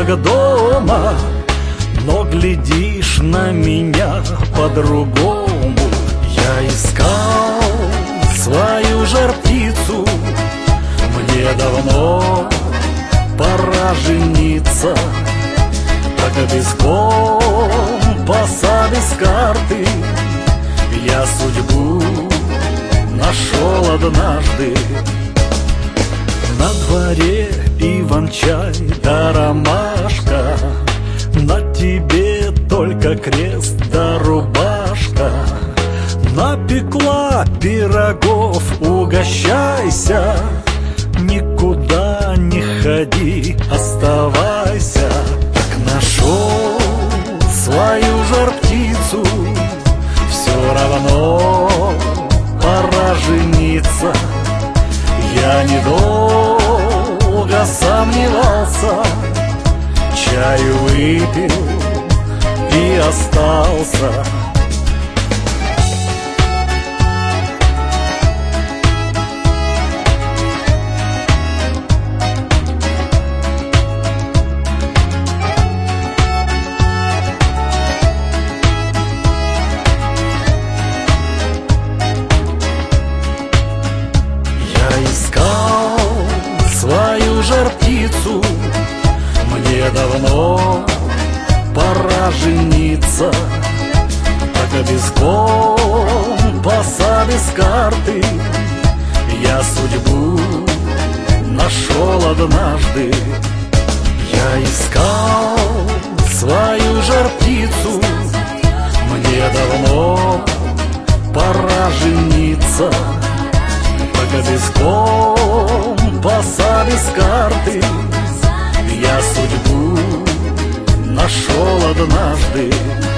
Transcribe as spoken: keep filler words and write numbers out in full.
как дома, но глядишь на меня по-другому. Я искал свою жар-птицу, мне давно пора жениться. Так без компаса, без карты я судьбу нашел однажды. На дворе иван-чай да ромашка, на тебе только крест да рубашка. Напекла пирогов, угощайся, никуда не ходи, оставайся. Так нашел свою жар-птицу, все равно пора жениться. Я недолго сомневался, чаю выпил и остался. Свою жар-птицу, мне давно пора жениться. Так без компаса, без карты я судьбу нашел однажды. Я искал свою жар-птицу, мне давно пора жениться. Так без компаса, без карты я судьбу нашел однажды.